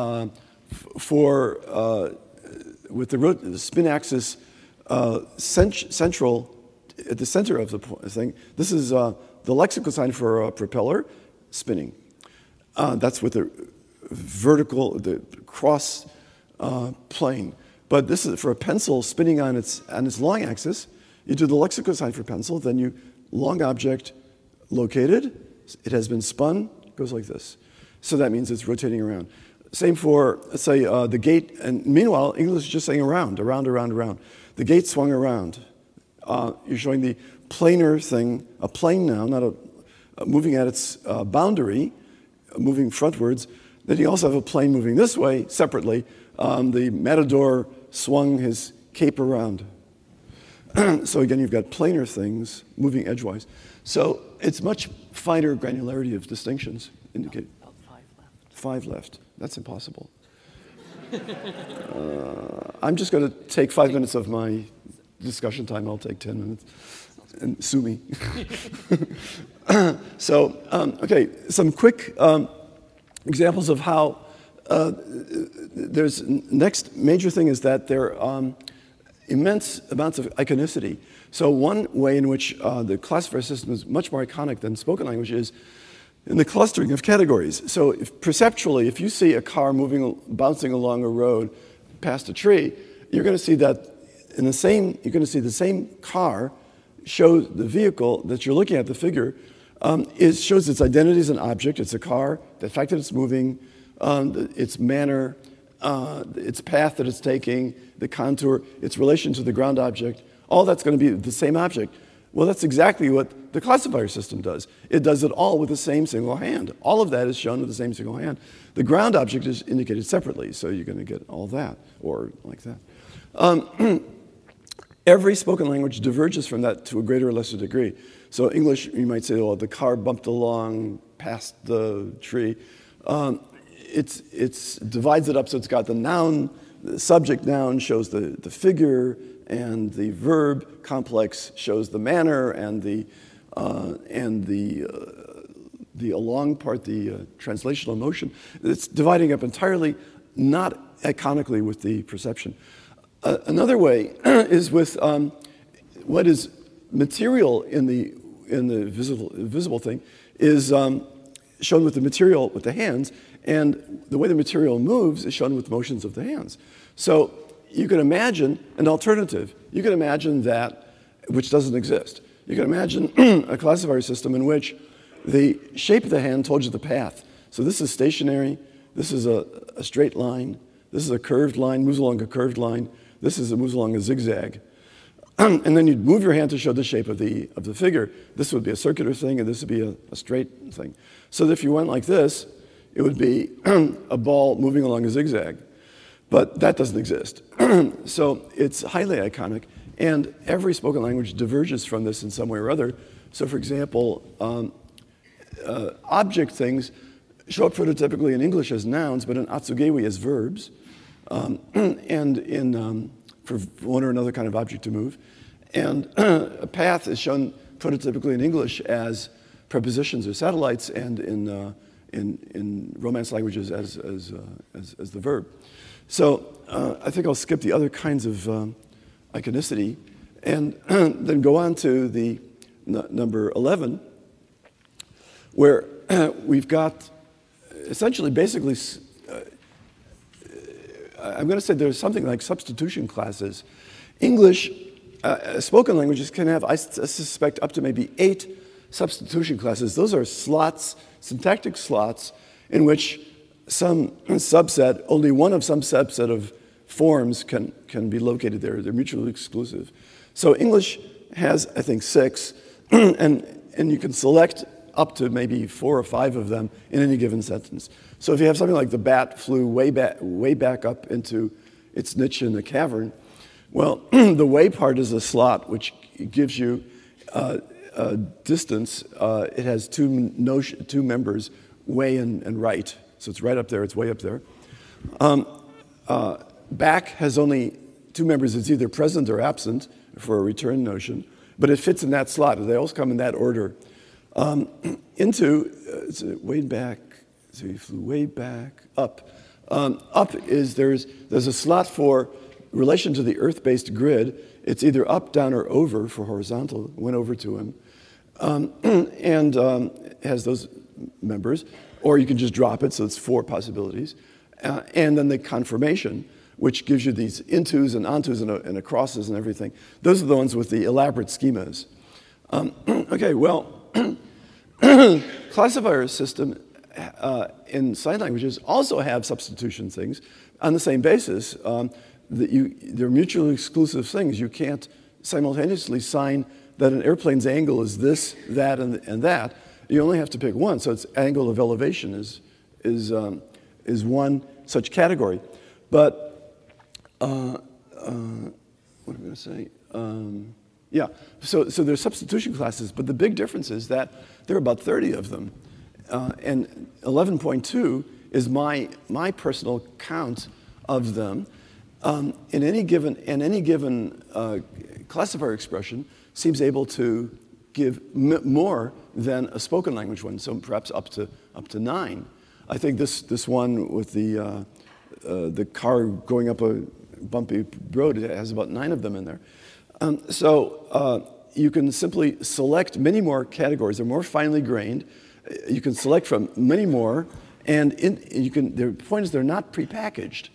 with the spin axis central at the center of the thing. This is the lexical sign for a propeller spinning. That's with the vertical, the cross plane. But this is for a pencil spinning on its long axis. You do the lexical sign for pencil, then you long object located. It has been spun. Goes like this. So that means it's rotating around. Same for, let's say, the gate. And meanwhile, English is just saying around, around, around, around. The gate swung around. You're showing the planar thing, a plane now, not a moving at its boundary, moving frontwards. Then you also have a plane moving this way separately. The matador swung his cape around. So again, you've got planar things moving edgewise. So it's much finer granularity of distinctions indicated. About 5 left. 5 left. That's impossible. I'm just going to take 5 minutes of my discussion time. I'll take 10 minutes. And sue me. So, okay, some quick examples of how there's next major thing is that there are immense amounts of iconicity. So one way in which the classifier system is much more iconic than spoken language is in the clustering of categories. So perceptually, if you see a car bouncing along a road past a tree, you're going to see that you're going to see the same car show the vehicle that you're looking at, the figure, shows its identity as an object. It's a car. The fact that it's moving, its manner, its path that it's taking, the contour, its relation to the ground object, all that's going to be the same object. Well, that's exactly what the classifier system does. It does it all with the same single hand. All of that is shown with the same single hand. The ground object is indicated separately, so you're going to get all that, or like that. Every spoken language diverges from that to a greater or lesser degree. So English, you might say, oh, the car bumped along past the tree. It divides it up so it's got the noun, the subject noun shows the figure, and the verb complex shows the manner, and the along part, the translational motion. It's dividing up entirely, not iconically with the perception. Another way is with what is material in the visible thing is shown with the material with the hands, and the way the material moves is shown with motions of the hands. So you can imagine an alternative. You can imagine that which doesn't exist. You can imagine a classifier system in which the shape of the hand told you the path. So this is stationary. This is a straight line. This is a curved line, moves along a curved line. This moves along a zigzag. And then you'd move your hand to show the shape of the figure. This would be a circular thing, and this would be a straight thing. So that if you went like this, it would be a ball moving along a zigzag. But that doesn't exist. So it's highly iconic, and every spoken language diverges from this in some way or other. So for example, object things show up prototypically in English as nouns, but in Atsugewi as verbs, and for one or another kind of object to move. And a path is shown prototypically in English as prepositions or satellites, and in Romance languages as the verb. So I think I'll skip the other kinds of iconicity and then go on to the number 11, where we've got essentially basically, I'm going to say there's something like substitution classes. English, spoken languages can have, I suspect, up to maybe 8 substitution classes. Those are slots, syntactic slots, in which some subset, only one of some subset of forms can be located there. They're mutually exclusive. So English has, I think, 6, and you can select up to maybe 4 or 5 of them in any given sentence. So if you have something like the bat flew way back up into its niche in the cavern, well, the way part is a slot which gives you a distance. It has two members, way and right. So it's right up there, it's way up there. Back has only 2 members. It's either present or absent for a return notion, but it fits in that slot. They always come in that order. Into, way back, so you flew way back, up. Up is, there's a slot for relation to the Earth-based grid. It's either up, down, or over for horizontal, went over to him, and has those members. Or you can just drop it, so it's 4 possibilities. And then the confirmation, which gives you these intos and ontos and acrosses and everything. Those are the ones with the elaborate schemas. Okay, well, classifier system in sign languages also have substitution things on the same basis. They're mutually exclusive things. You can't simultaneously sign that an airplane's angle is this, that, and that. You only have to pick one. So its angle of elevation is one such category. But what am I going to say? Yeah, so there's substitution classes, but the big difference is that there are about 30 of them. And 11.2 is my personal count of them. In any given classifier expression seems able to give more than a spoken language one, so perhaps up to 9. I think this one with the car going up a bumpy road, it has about 9 of them in there. So you can simply select many more categories. They're more finely grained. You can select from many more, and the point is they're not prepackaged.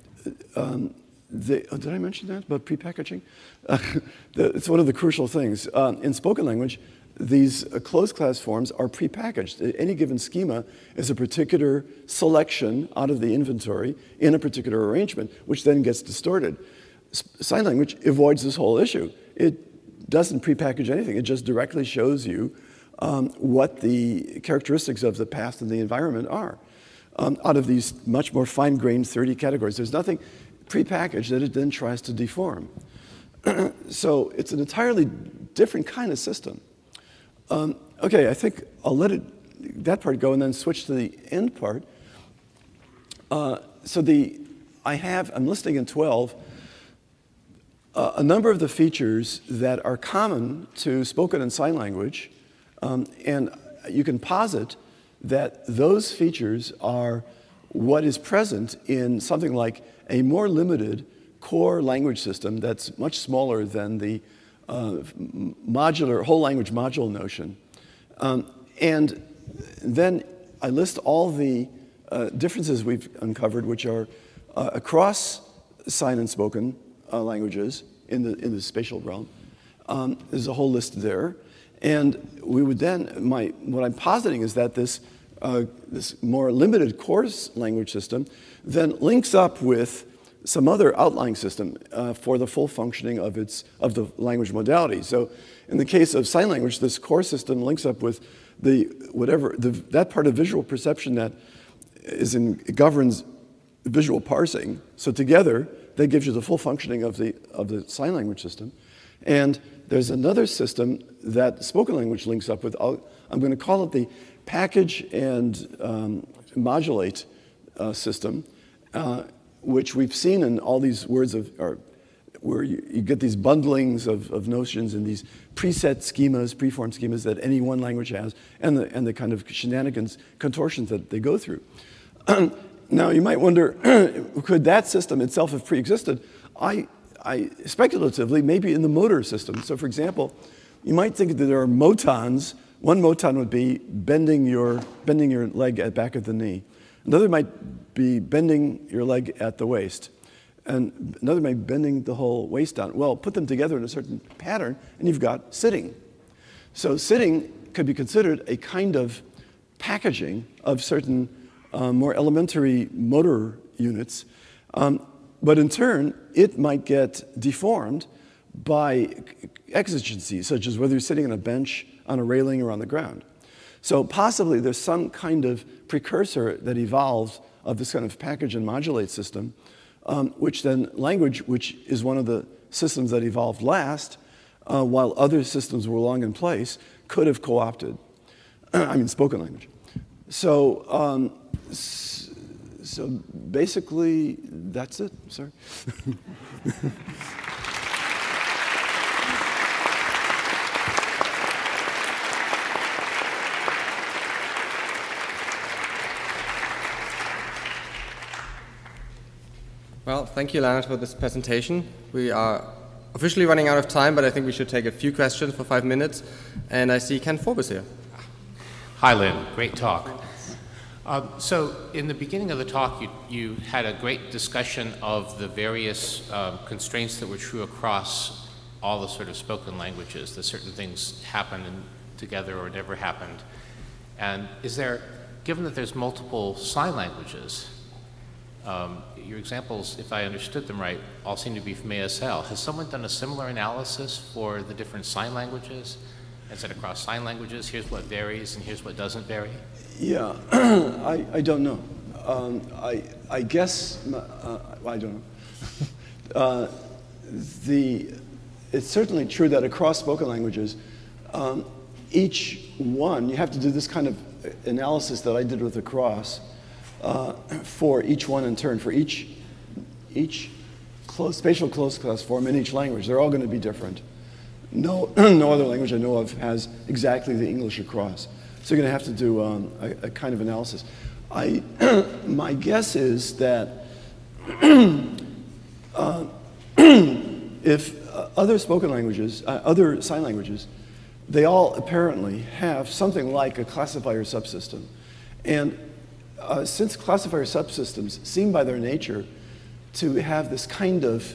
Did I mention that about prepackaging? It's one of the crucial things. In spoken language, these closed class forms are prepackaged. Any given schema is a particular selection out of the inventory in a particular arrangement, which then gets distorted. Sign language avoids this whole issue. It doesn't prepackage anything. It just directly shows you what the characteristics of the past and the environment are. Out of these much more fine-grained 30 categories, there's nothing prepackaged that it then tries to deform. So it's an entirely different kind of system. Okay, I think I'll let that part go and then switch to the end part. I'm listing in 12 a number of the features that are common to spoken and sign language, and you can posit that those features are what is present in something like a more limited core language system that's much smaller than the modular whole language module notion. And then I list all the differences we've uncovered, which are across sign and spoken languages in the spatial realm. There's a whole list there. And we would then, what I'm positing is that this this more limited coarse language system then links up with some other outlying system for the full functioning of the language modality. So in the case of sign language, this core system links up with that part of visual perception that governs visual parsing. So together, that gives you the full functioning of the sign language system. And there's another system that spoken language links up with. I'm going to call it the package and modulate system, which we've seen in all these words where you get these bundlings of notions and these preset schemas, preformed schemas that any one language has, and the kind of shenanigans, contortions that they go through. Now, you might wonder, could that system itself have pre-existed? I speculatively, maybe in the motor system. So, for example, you might think that there are motons. One moton would be bending your leg at back of the knee. Another might be bending your leg at the waist. And another might be bending the whole waist down. Well, put them together in a certain pattern, and you've got sitting. So sitting could be considered a kind of packaging of certain more elementary motor units. But in turn, it might get deformed by exigencies, such as whether you're sitting on a bench, on a railing, or on the ground. So possibly there's some kind of precursor that evolves of this kind of package and modulate system, which then language, which is one of the systems that evolved last, while other systems were long in place, could have co-opted. I mean, spoken language. So, so basically, that's it. Sorry. Well, thank you, Leonard, for this presentation. We are officially running out of time, but I think we should take a few questions for 5 minutes. And I see Ken Forbes here. Hi, Lynn. Great talk. So in the beginning of the talk, you had a great discussion of the various constraints that were true across all the sort of spoken languages, that certain things happen together or never happened. And given that there's multiple sign languages, your examples, if I understood them right, all seem to be from ASL. Has someone done a similar analysis for the different sign languages? And said across sign languages, here's what varies and here's what doesn't vary? Yeah, I don't know. I guess, I don't know. It's certainly true that across spoken languages, each one, you have to do this kind of analysis that I did with across for each one in turn, for each spatial closed class form in each language. They're all going to be different. No other language I know of has exactly the English across. So you're going to have to do a kind of analysis. My guess is that if other spoken languages, other sign languages, they all apparently have something like a classifier subsystem. And since classifier subsystems seem by their nature to have this kind of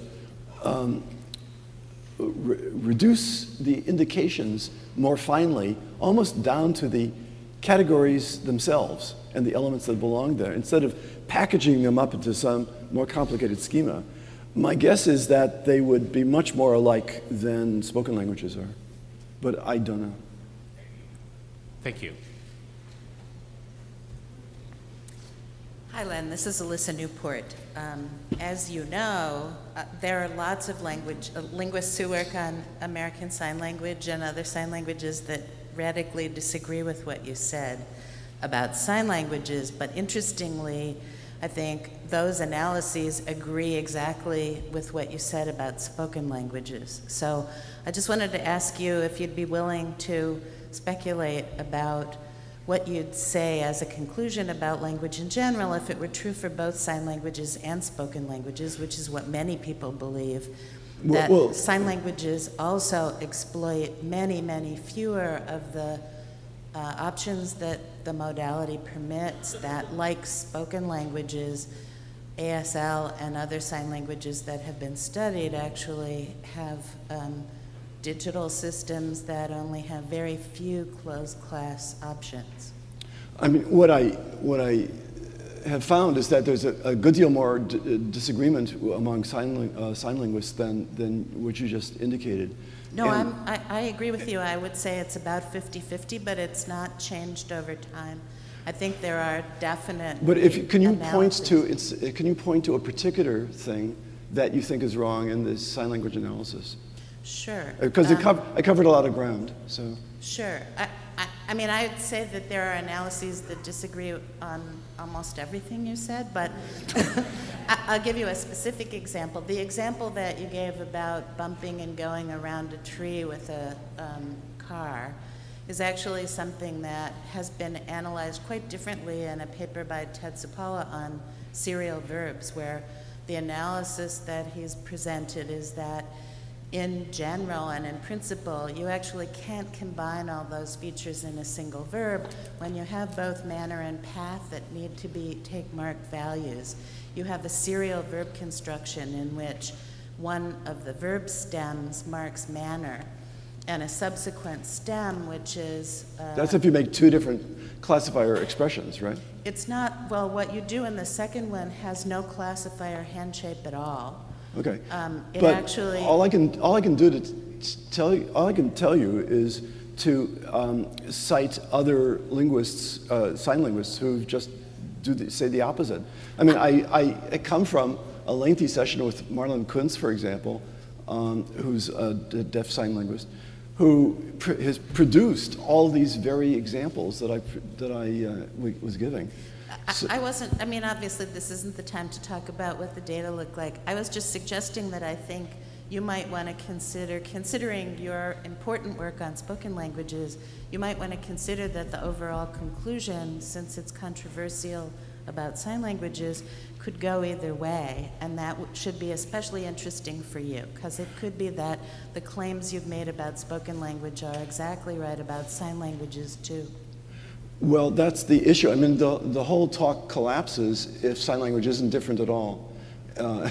reduce the indications more finely, almost down to the categories themselves and the elements that belong there, instead of packaging them up into some more complicated schema, my guess is that they would be much more alike than spoken languages are. But I don't know. Thank you. Hi, Len. This is Alyssa Newport. As you know, there are lots of linguists who work on American Sign Language and other sign languages that radically disagree with what you said about sign languages. But interestingly, I think those analyses agree exactly with what you said about spoken languages. So I just wanted to ask you if you'd be willing to speculate about what you'd say as a conclusion about language in general if it were true for both sign languages and spoken languages, which is what many people believe, that sign languages also exploit many, many fewer of the options that the modality permits, that like spoken languages, ASL and other sign languages that have been studied actually have digital systems that only have very few closed class options. I mean, what I have found is that there's a good deal more disagreement among sign linguists than what you just indicated. No, I agree with you. I would say it's about 50-50, but it's not changed over time. I think there are definite. But can you point to a particular thing that you think is wrong in this sign language analysis? Sure. Because I covered a lot of ground, so. Sure. I mean, I would say that there are analyses that disagree on almost everything you said, but I'll give you a specific example. The example that you gave about bumping and going around a tree with a car is actually something that has been analyzed quite differently in a paper by Ted Supala on serial verbs, where the analysis that he's presented is that in general and in principle, you actually can't combine all those features in a single verb when you have both manner and path that need to take marked values. You have a serial verb construction in which one of the verb stems marks manner, and a subsequent stem, which is... That's if you make two different classifier expressions, right? It's not, well, what you do in the second one has no classifier hand shape at all. Okay, but actually, all I can tell you is to cite other linguists, sign linguists, who just say the opposite. I mean, I come from a lengthy session with Marlon Kuntz, for example, who's a deaf sign linguist, who has produced all these very examples that I was giving. I mean, obviously this isn't the time to talk about what the data look like. I was just suggesting that I think you might want to considering your important work on spoken languages, you might want to consider that the overall conclusion, since it's controversial about sign languages, could go either way, and that should be especially interesting for you, because it could be that the claims you've made about spoken language are exactly right about sign languages too. Well, that's the issue. I mean, the whole talk collapses if sign language isn't different at all. I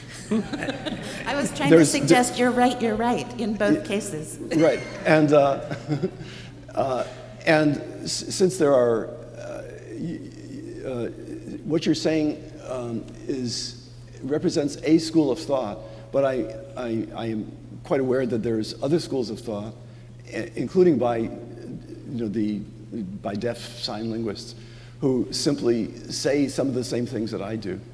was trying to suggest you're right in both cases. Right, and since there are, what you're saying represents a school of thought, but I am quite aware that there's other schools of thought, including by deaf sign linguists, who simply say some of the same things that I do.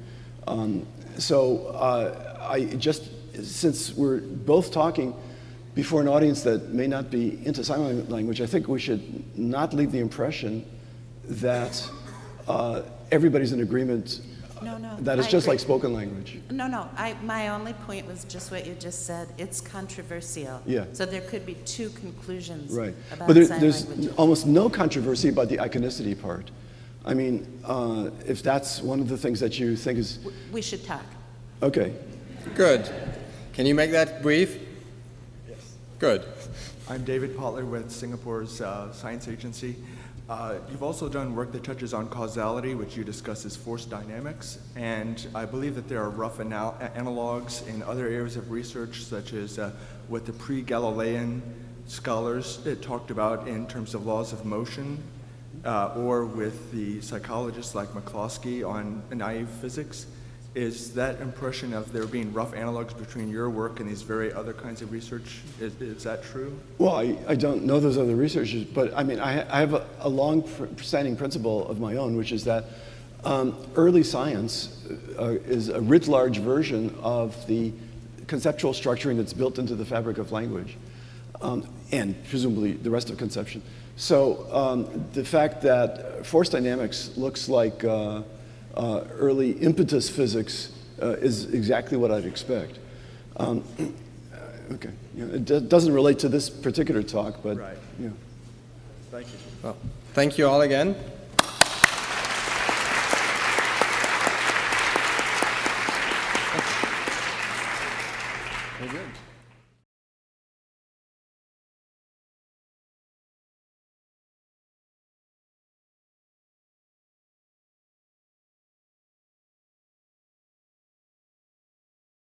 Since we're both talking before an audience that may not be into sign language, I think we should not leave the impression that everybody's in agreement that it's just like spoken language. No, my only point was just what you just said. It's controversial. Yeah. So there could be two conclusions right. about but sign there's language. Almost no controversy about the iconicity part. I mean, if that's one of the things that you think is... We should talk. Okay. Good. Can you make that brief? Yes. Good. I'm David Potler with Singapore's Science Agency. You've also done work that touches on causality, which you discuss as force dynamics, and I believe that there are rough analogs in other areas of research, such as what the pre-Galilean scholars talked about in terms of laws of motion, or with the psychologists like McCloskey on naive physics. Is that impression of there being rough analogs between your work and these very other kinds of research, is that true? Well, I don't know those other researchers, but I mean, I have a long-standing principle of my own, which is that early science is a writ large version of the conceptual structuring that's built into the fabric of language, and presumably the rest of conception. So the fact that force dynamics looks like early impetus physics is exactly what I'd expect. Okay, it doesn't relate to this particular talk, but right. Yeah. Thank you. Well, thank you all again. Very good.